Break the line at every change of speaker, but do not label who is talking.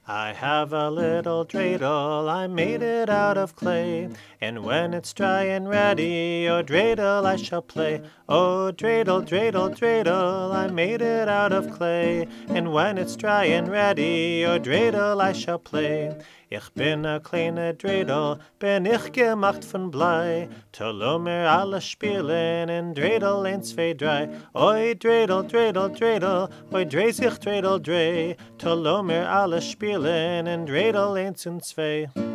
I have a little dreidel, I made it out of clay, and when it's dry and ready, oh dreidel I shall play. Oh dreidel, dreidel, dreidel, I made it out of clay, and when it's dry and ready, oh dreidel I shall play. Ich bin a kleine dreidel, bin ich gemacht von Blei, to mir alle spielen in dreidel 1, 2, 3. Oi dreidel, dreidel, dreidel, oi dreh sich dreidel, dreh, to mir alle spielen in dreidel 1 und 2.